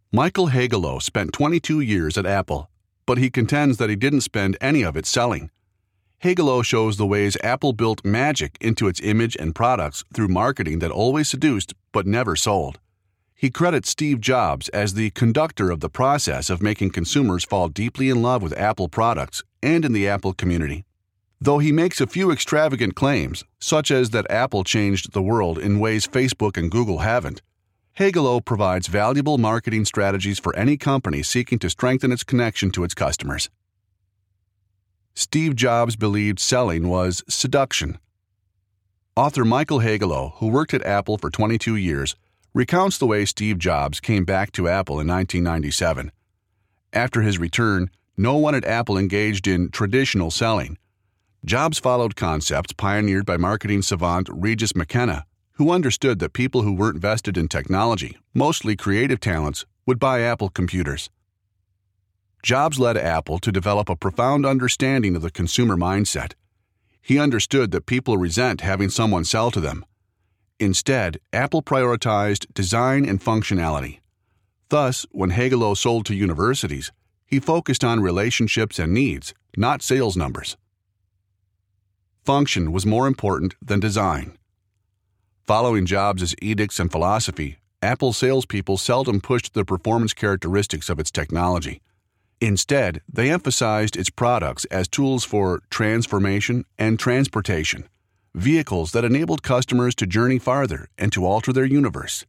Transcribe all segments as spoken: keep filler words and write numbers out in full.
Michael Hagelo spent twenty-two years at Apple, but he contends that he didn't spend any of it selling. Hagelo shows the ways Apple built magic into its image and products through marketing that always seduced but never sold. He credits Steve Jobs as the conductor of the process of making consumers fall deeply in love with Apple products and in the Apple community. Though he makes a few extravagant claims, such as that Apple changed the world in ways Facebook and Google haven't, Hagelo provides valuable marketing strategies for any company seeking to strengthen its connection to its customers. Steve Jobs believed selling was seduction. Author Michael Hagelo, who worked at Apple for twenty-two years, recounts the way Steve Jobs came back to Apple in nineteen ninety-seven. After his return, no one at Apple engaged in traditional selling. Jobs followed concepts pioneered by marketing savant Regis McKenna, who understood that people who weren't vested in technology, mostly creative talents, would buy Apple computers. Jobs led Apple to develop a profound understanding of the consumer mindset. He understood that people resent having someone sell to them. Instead, Apple prioritized design and functionality. Thus, when Hagelo sold to universities, he focused on relationships and needs, not sales numbers. Function was more important than design. Following Jobs' edicts and philosophy, Apple salespeople seldom pushed the performance characteristics of its technology. Instead, they emphasized its products as tools for transformation and transportation, vehicles that enabled customers to journey farther and to alter their universe.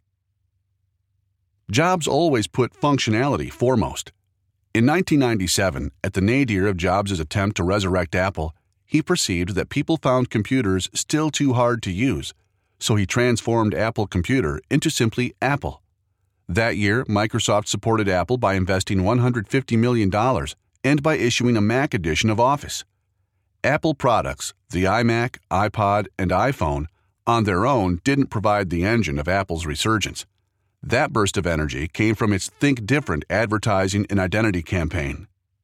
Jobs always put functionality foremost. In nineteen ninety-seven, at the nadir of Jobs' attempt to resurrect Apple, he perceived that people found computers still too hard to use, so he transformed Apple Computer into simply Apple. That year, Microsoft supported Apple by investing one hundred fifty million dollars and by issuing a Mac edition of Office. Apple products, the iMac, iPod, and iPhone, on their own didn't provide the engine of Apple's resurgence. That burst of energy came from its Think Different advertising and identity campaign.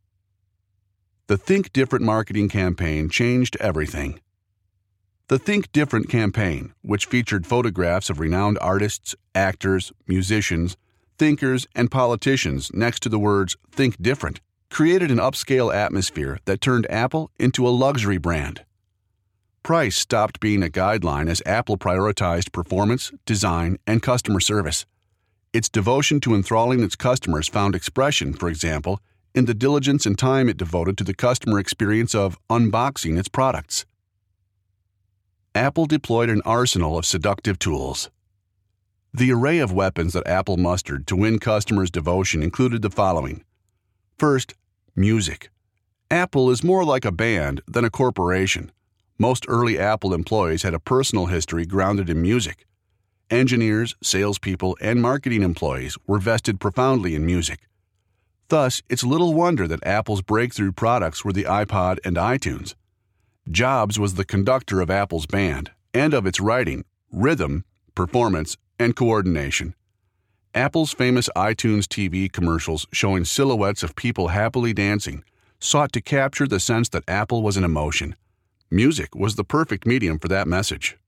The Think Different marketing campaign changed everything. The Think Different campaign, which featured photographs of renowned artists, actors, musicians, thinkers, and politicians next to the words Think Different, created an upscale atmosphere that turned Apple into a luxury brand. Price stopped being a guideline as Apple prioritized performance, design, and customer service. Its devotion to enthralling its customers found expression, for example, in the diligence and time it devoted to the customer experience of unboxing its products. Apple deployed an arsenal of seductive tools. The array of weapons that Apple mustered to win customers' devotion included the following. First, music. Apple is more like a band than a corporation. Most early Apple employees had a personal history grounded in music. Engineers, salespeople, and marketing employees were vested profoundly in music. Thus, it's little wonder that Apple's breakthrough products were the iPod and iTunes. Jobs was the conductor of Apple's band and of its writing, rhythm, performance, and coordination. Apple's famous iTunes T V commercials showing silhouettes of people happily dancing sought to capture the sense that Apple was an emotion. Music was the perfect medium for that message.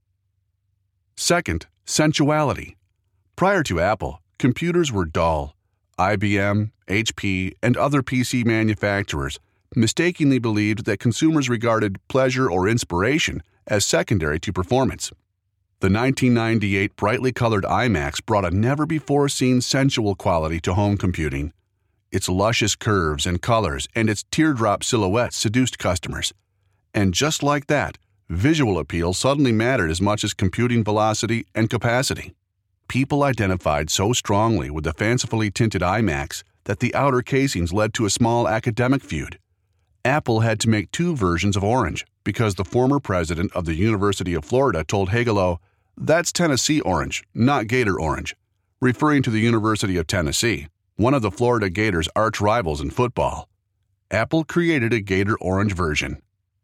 Second, sensuality. Prior to Apple, computers were dull. I B M, H P, and other P C manufacturers mistakenly believed that consumers regarded pleasure or inspiration as secondary to performance. The nineteen ninety-eight brightly colored iMacs brought a never-before-seen sensual quality to home computing. Its luscious curves and colors and its teardrop silhouettes seduced customers. And just like that, visual appeal suddenly mattered as much as computing velocity and capacity. People identified so strongly with the fancifully tinted iMacs that the outer casings led to a small academic feud. Apple had to make two versions of orange because the former president of the University of Florida told Hagelo, "That's Tennessee orange, not Gator orange," referring to the University of Tennessee, one of the Florida Gators' arch rivals in football. Apple created a Gator orange version.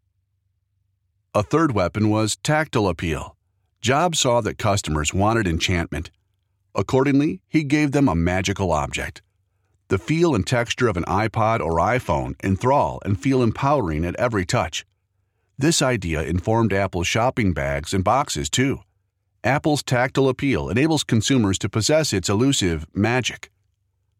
A third weapon was tactile appeal. Jobs saw that customers wanted enchantment. Accordingly, he gave them a magical object. The feel and texture of an iPod or iPhone enthrall and feel empowering at every touch. This idea informed Apple's shopping bags and boxes, too. Apple's tactile appeal enables consumers to possess its elusive magic.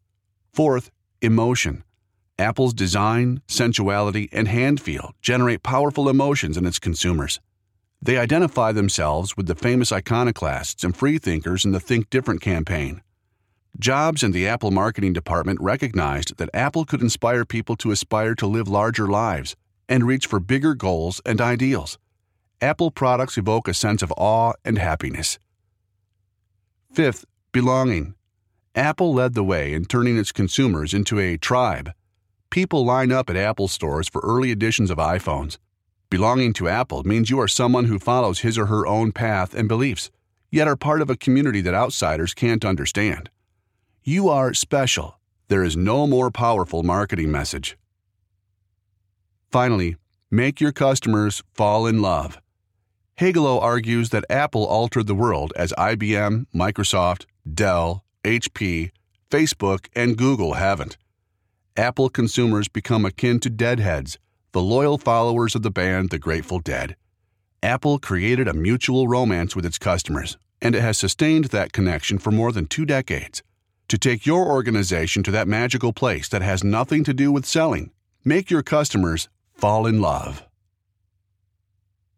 Fourth, emotion. Apple's design, sensuality, and hand feel generate powerful emotions in its consumers. They identify themselves with the famous iconoclasts and freethinkers in the Think Different campaign. Jobs and the Apple marketing department recognized that Apple could inspire people to aspire to live larger lives and reach for bigger goals and ideals. Apple products evoke a sense of awe and happiness. Fifth, belonging. Apple led the way in turning its consumers into a tribe. People line up at Apple stores for early editions of iPhones. Belonging to Apple means you are someone who follows his or her own path and beliefs, yet are part of a community that outsiders can't understand. You are special. There is no more powerful marketing message. Finally, make your customers fall in love. Hagelo argues that Apple altered the world as I B M, Microsoft, Dell, H P, Facebook, and Google haven't. Apple consumers become akin to deadheads, the loyal followers of the band The Grateful Dead. Apple created a mutual romance with its customers, and it has sustained that connection for more than two decades. To take your organization to that magical place that has nothing to do with selling, make your customers fall in love.